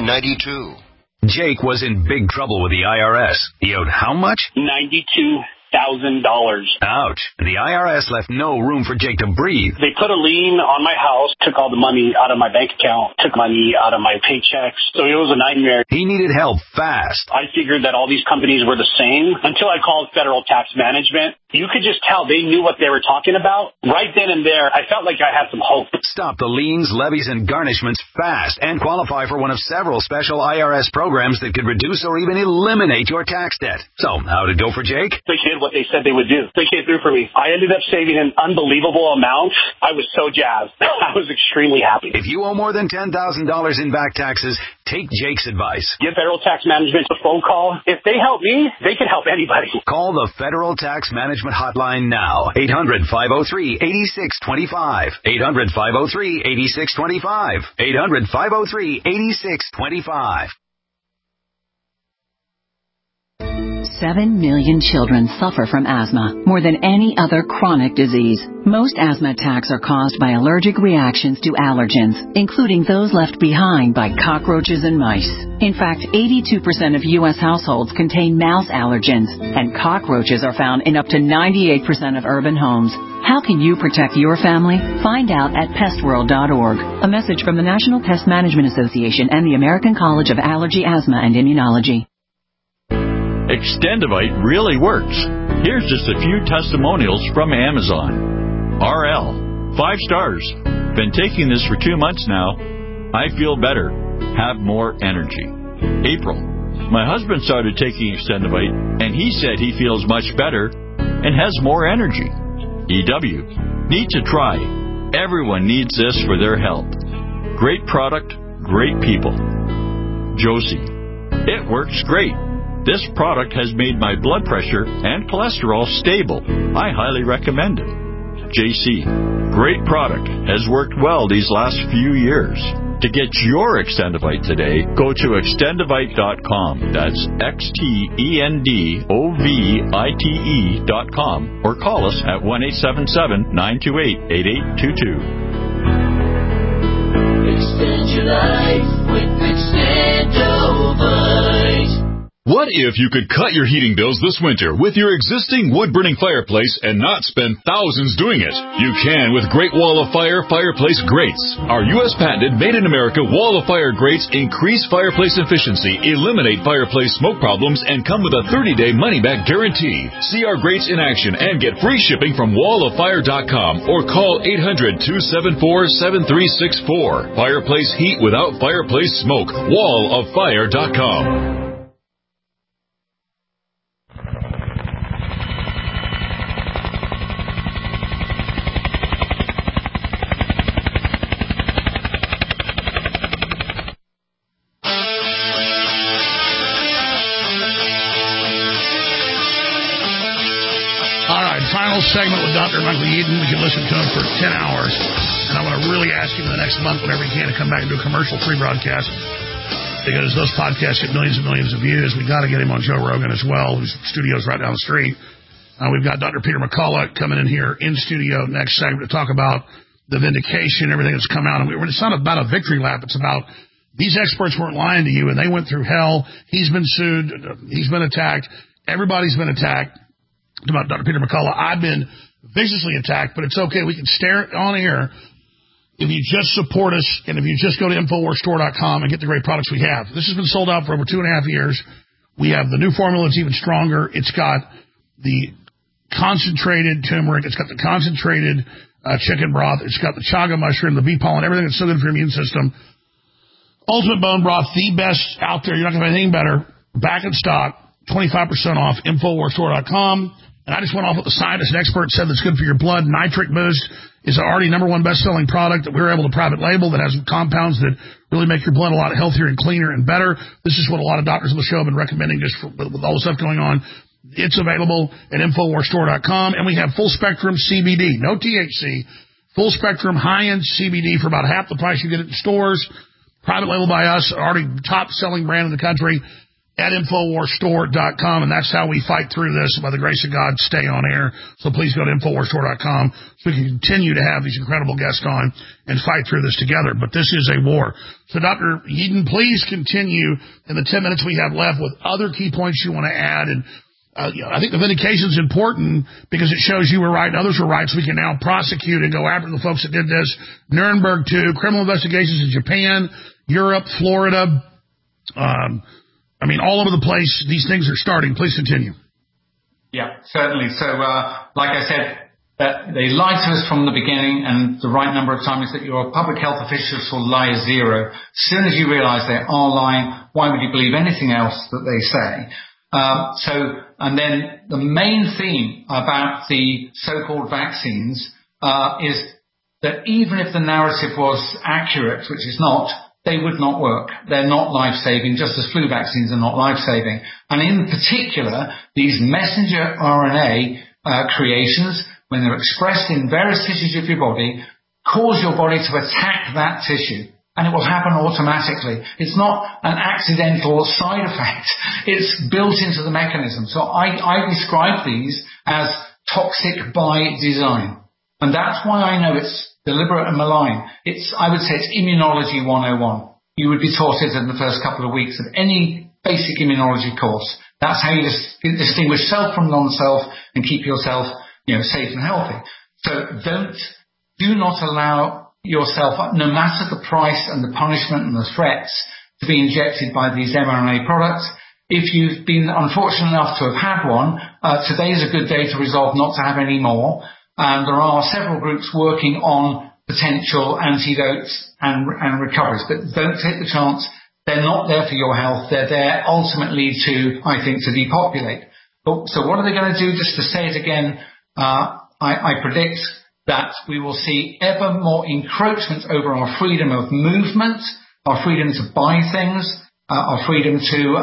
800-509-4492. Jake was in big trouble with the IRS. He owed how much? $92,000. Ouch. The IRS left no room for Jake to breathe. They put a lien on my house, took all the money out of my bank account, took money out of my paychecks. So it was a nightmare. He needed help fast. I figured that all these companies were the same until I called Federal Tax Management. You could just tell they knew what they were talking about. Right then and there, I felt like I had some hope. Stop the liens, levies, and garnishments fast and qualify for one of several special IRS programs that could reduce or even eliminate your tax debt. So, how'd it go for Jake? They did what they said they would do. They came through for me. I ended up saving an unbelievable amount. I was so jazzed. I was extremely happy. If you owe more than $10,000 in back taxes, take Jake's advice. Give Federal Tax Management a phone call. If they help me, they can help anybody. Call the Federal Tax Management Hotline now. 800-503-8625. 800-503-8625. 800-503-8625. 7 million children suffer from asthma, more than any other chronic disease. Most asthma attacks are caused by allergic reactions to allergens, including those left behind by cockroaches and mice. In fact, 82% of U.S. households contain mouse allergens, and cockroaches are found in up to 98% of urban homes. How can you protect your family? Find out at pestworld.org. A message from the National Pest Management Association and the American College of Allergy, Asthma, and Immunology. Extendivite really works. Here's just a few testimonials from Amazon. RL, 5 stars. Been taking this for 2 months now. I feel better. Have more energy. April, my husband started taking Extendivite, and he said he feels much better and has more energy. EW, need to try. Everyone needs this for their health. Great product, great people. Josie, it works great. This product has made my blood pressure and cholesterol stable. I highly recommend it. JC, great product. Has worked well these last few years. To get your Extendivite today, go to extendivite.com. That's XTENDOVITE.com or call us at 1-877-928-8822. Extend your life with Extendovite. What if you could cut your heating bills this winter with your existing wood-burning fireplace and not spend thousands doing it? You can with Great Wall of Fire fireplace grates. Our U.S. patented made-in-America Wall of Fire grates increase fireplace efficiency, eliminate fireplace smoke problems, and come with a 30-day money-back guarantee. See our grates in action and get free shipping from walloffire.com or call 800-274-7364. Fireplace heat without fireplace smoke. walloffire.com. Segment with Dr. Michael Yeadon. We can listen to him for 10 hours. And I want to really ask him in the next month, whenever he can, to come back and do a commercial-free broadcast, because those podcasts get millions and millions of views. We've got to get him on Joe Rogan as well, whose studio's right down the street. We've got Dr. Peter McCullough coming in here in studio next segment to talk about the vindication, everything that's come out. And it's not about a victory lap. It's about these experts weren't lying to you, and they went through hell. He's been sued. He's been attacked. Everybody's been attacked. About Dr. Peter McCullough, I've been viciously attacked, but it's okay. We can stare on air if you just support us and if you just go to InfoWarsStore.com and get the great products we have. This has been sold out for over 2.5 years. We have the new formula. It's even stronger. It's got the concentrated turmeric. It's got the concentrated chicken broth. It's got the chaga mushroom, the bee pollen, everything that's so good for your immune system. Ultimate Bone Broth, the best out there. You're not going to find anything better. Back in stock, 25% off, InfoWarsStore.com. And I just went off what the scientist and expert said that's good for your blood. Nitric Boost is already #1 best-selling product that we were able to private label that has compounds that really make your blood a lot healthier and cleaner and better. This is what a lot of doctors on the show have been recommending just with all the stuff going on. It's available at InfoWarsStore.com. And we have full-spectrum CBD, no THC, full-spectrum high-end CBD for about half the price you get it in stores. Private label by us, already top-selling brand in the country. At InfoWarsStore.com, and that's how we fight through this. By the grace of God, stay on air. So please go to InfoWarsStore.com so we can continue to have these incredible guests on and fight through this together. But this is a war. So Dr. Yeadon, please continue in the 10 minutes we have left with other key points you want to add. And I think the vindication is important because it shows you were right and others were right, so we can now prosecute and go after the folks that did this. Nuremberg 2, criminal investigations in Japan, Europe, Florida. All over the place, these things are starting. Please continue. Yeah, certainly. So, like I said, they lied to us from the beginning, and the right number of times that your public health officials will lie is zero. As soon as you realize they are lying, why would you believe anything else that they say? And then the main theme about the so-called vaccines is that even if the narrative was accurate, which is not, they would not work. They're not life-saving, just as flu vaccines are not life-saving. And in particular, these messenger RNA creations, when they're expressed in various tissues of your body, cause your body to attack that tissue. And it will happen automatically. It's not an accidental side effect. It's built into the mechanism. So I describe these as toxic by design. And that's why I know it's deliberate and malign. I would say it's immunology 101. You would be taught it in the first couple of weeks of any basic immunology course. That's how you distinguish self from non-self and keep yourself, safe and healthy. So do not allow yourself, no matter the price and the punishment and the threats, to be injected by these mRNA products. If you've been unfortunate enough to have had one, today is a good day to resolve not to have any more. And there are several groups working on potential antidotes and recoveries, but don't take the chance. They're not there for your health. They're there ultimately to depopulate. So what are they going to do? Just to say it again, I predict that we will see ever more encroachment over our freedom of movement, our freedom to buy things, our freedom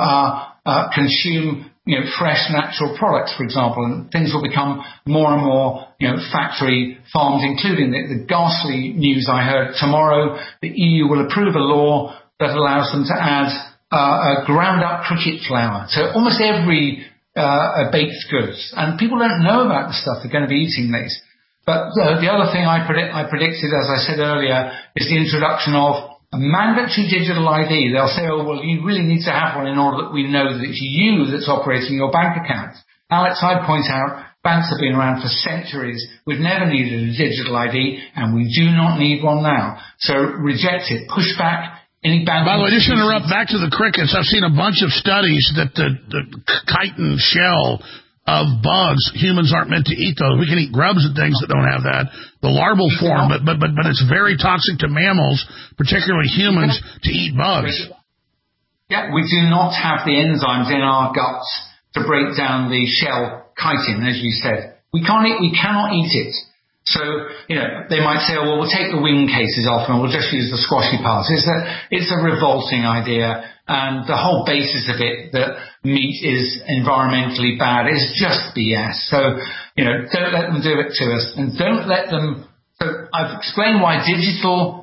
to consume, fresh natural products, for example, and things will become more and more, factory farmed, including the ghastly news I heard tomorrow. The EU will approve a law that allows them to add ground up cricket flour to almost every baked goods, and people don't know about the stuff they're going to be eating these. But the other thing I predicted, as I said earlier, is the introduction of a mandatory digital ID. They'll say, oh, well, you really need to have one in order that we know that it's you that's operating your bank account. Alex, I'd point out, banks have been around for centuries. We've never needed a digital ID, and we do not need one now. So reject it. Push back any bank. By the way, just to interrupt, back to the crickets, I've seen a bunch of studies that the chitin shell of bugs, humans aren't meant to eat those. We can eat grubs and things that don't have that, the larval form, but it's very toxic to mammals, particularly humans, to eat bugs. Yeah, we do not have the enzymes in our guts to break down the shell chitin, as you said. We cannot eat it. So, they might say, oh, well, we'll take the wing cases off and we'll just use the squashy parts. It's a revolting idea, and the whole basis of it, that meat is environmentally bad, is just BS. So, don't let them do it to us, and don't let them. So I've explained why digital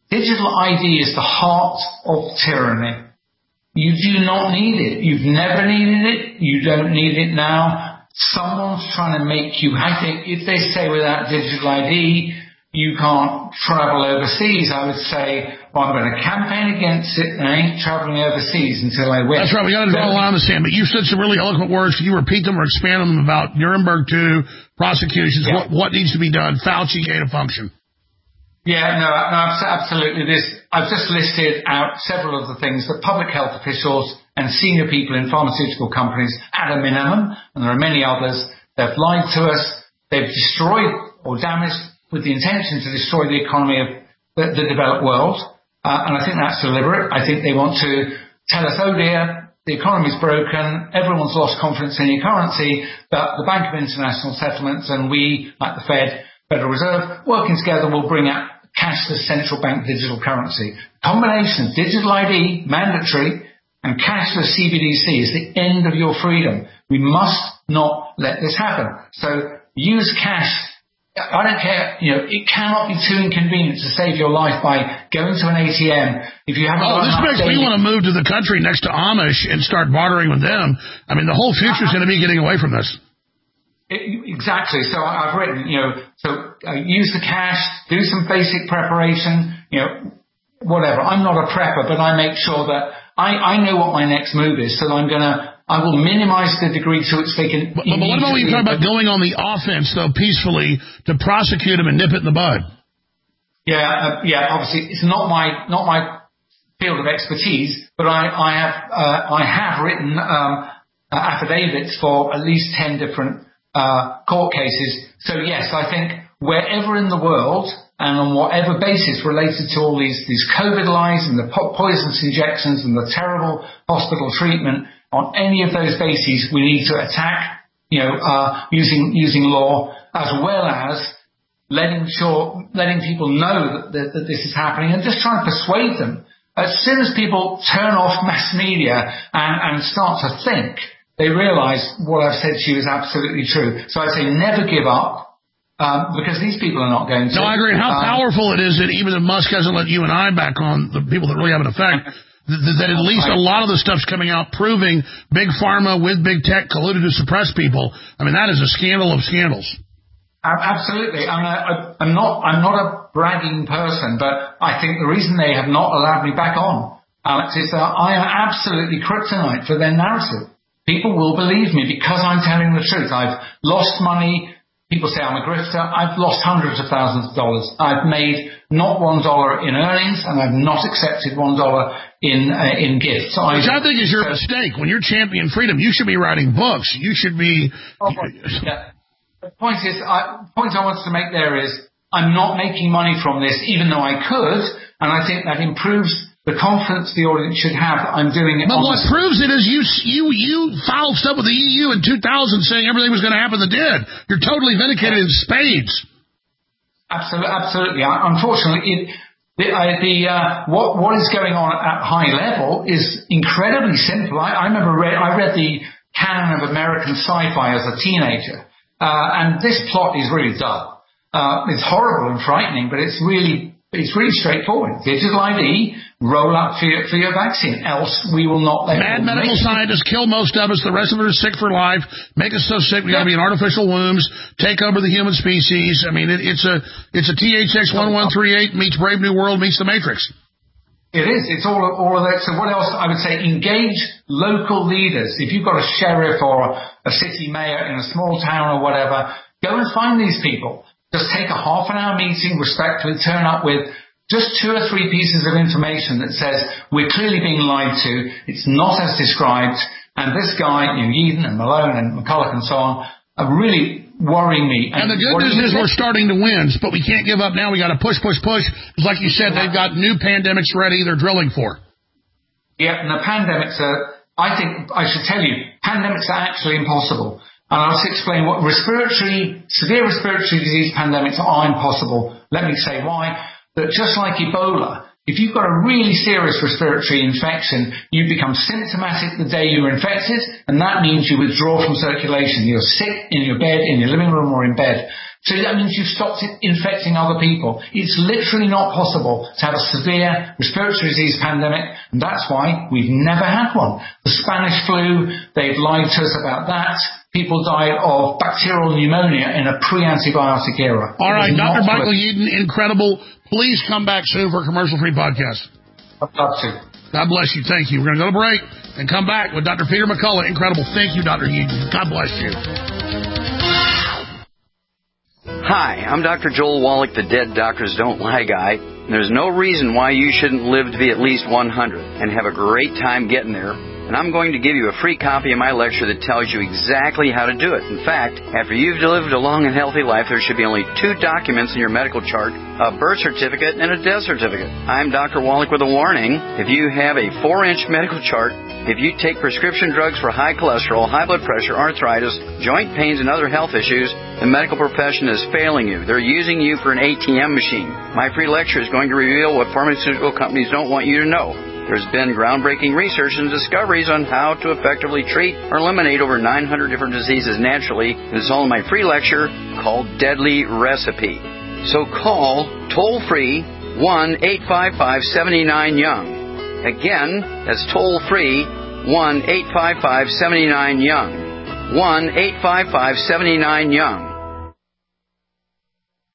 ID is the heart of tyranny. You do not need it. You've never needed it. You don't need it now. Someone's trying to make you, I think, if they say without digital ID, you can't travel overseas, I would say, well, I'm going to campaign against it, and I ain't traveling overseas until I win. That's right. We got to draw a line in the sand. But you said some really eloquent words. Can you repeat them or expand them about Nuremberg 2, prosecutions, yeah. What needs to be done, Fauci, gain of function? Yeah, no, absolutely. I've just listed out several of the things that public health officials and senior people in pharmaceutical companies, at a minimum, and there are many others, they've lied to us, they've destroyed or damaged with the intention to destroy the economy of the developed world, and I think that's deliberate. I think they want to tell us, oh dear, the economy's broken, everyone's lost confidence in your currency, but the Bank of International Settlements and we, like the Federal Reserve, working together will bring out cashless central bank digital currency. Combination of digital ID, mandatory, and cashless CBDC is the end of your freedom. We must not let this happen. So use cash. I don't care, it cannot be too inconvenient to save your life by going to an ATM. If you haven't this makes me want to move to the country next to Amish and start bartering with them. I mean, the whole future is going to be getting away from this. Exactly. So I've written, use the cash, do some basic preparation, whatever. I'm not a prepper, but I make sure that I know what my next move is, so I'm going to I will minimize the degree to which they can. But what about when you talk about going on the offense, though, peacefully to prosecute them and nip it in the bud? Yeah. Obviously, it's not my field of expertise, but I have written affidavits for at least 10 different court cases. So yes, I think wherever in the world and on whatever basis related to all these COVID lies and the poisonous injections and the terrible hospital treatment, on any of those bases, we need to attack, using law, as well as letting people know that this is happening, and just trying to persuade them. As soon as people turn off mass media and start to think, they realize what I've said to you is absolutely true. So I say never give up, because these people are not going to. No, I agree. How powerful it is that even if Musk hasn't let you and I back on, the people that really have an effect, that at least a lot of the stuff's coming out proving Big Pharma with Big Tech colluded to suppress people. I mean, that is a scandal of scandals. Absolutely. I'm not a bragging person, but I think the reason they have not allowed me back on, Alex, is that I am absolutely kryptonite for their narrative. People will believe me because I'm telling the truth. I've lost money. People say I'm a grifter. I've lost hundreds of thousands of dollars. I've made not $1 in earnings, and I've not accepted $1 in gifts. Which I think is your mistake. When you're championing freedom, you should be writing books. You should be. Yeah. The point I wanted to make there is I'm not making money from this, even though I could, and I think that improves the confidence the audience should have that I'm doing it. But what proves it is you filed stuff with the EU in 2000 saying everything was going to happen that did. You're totally vindicated in spades. Absolutely. Unfortunately, what is going on at high level is incredibly simple. I remember I read the canon of American sci-fi as a teenager, and this plot is really dull. It's horrible and frightening, but it's really straightforward. Digital ID, roll up for your vaccine, else we will not let Mad medical scientists kill most of us. The rest of us are sick for life. Make us so sick we got to be in artificial wombs. Take over the human species. I mean, it's a THX 1138 meets Brave New World meets the Matrix. It is. It's all of that. So what else? I would say engage local leaders. If you've got a sheriff or a city mayor in a small town or whatever, go and find these people. Just take a half-an-hour meeting, respectfully turn up with just 2 or 3 pieces of information that says we're clearly being lied to, it's not as described, and this guy, Yeadon and Malone and McCulloch and so on, are really worrying me. And the good news is we're starting to win, but we can't give up now. We got to push. Because like you said, they've got new pandemics ready they're drilling for. Yeah, and the pandemics are, I think I should tell you, pandemics are actually impossible. And I'll just explain what severe respiratory disease pandemics are impossible. Let me say why. That just like Ebola, if you've got a really serious respiratory infection, you become symptomatic the day you're infected, and that means you withdraw from circulation. You're sick in your bed, in your living room or in bed. So that means you've stopped infecting other people. It's literally not possible to have a severe respiratory disease pandemic, and that's why we've never had one. The Spanish flu, they've lied to us about that. People died of bacterial pneumonia in a pre-antibiotic era. All right, Dr. Michael Yeadon, incredible. Please come back soon for a commercial-free podcast. I'd love to. God bless you. Thank you. We're going to go to break and come back with Dr. Peter McCullough. Incredible. Thank you, Dr. Yeadon. God bless you. Hi, I'm Dr. Joel Wallach, the Dead Doctors Don't Lie guy. There's no reason why you shouldn't live to be at least 100 and have a great time getting there. And I'm going to give you a free copy of my lecture that tells you exactly how to do it. In fact, after you've lived a long and healthy life, there should be only 2 documents in your medical chart, a birth certificate and a death certificate. I'm Dr. Wallach with a warning. If you have a 4-inch medical chart, if you take prescription drugs for high cholesterol, high blood pressure, arthritis, joint pains, and other health issues, the medical profession is failing you. They're using you for an ATM machine. My free lecture is going to reveal what pharmaceutical companies don't want you to know. There's been groundbreaking research and discoveries on how to effectively treat or eliminate over 900 different diseases naturally. It's all in my free lecture called Deadly Recipe. So call toll-free 1-855-79-YOUNG. Again, that's toll-free 1-855-79-YOUNG. 1-855-79-YOUNG.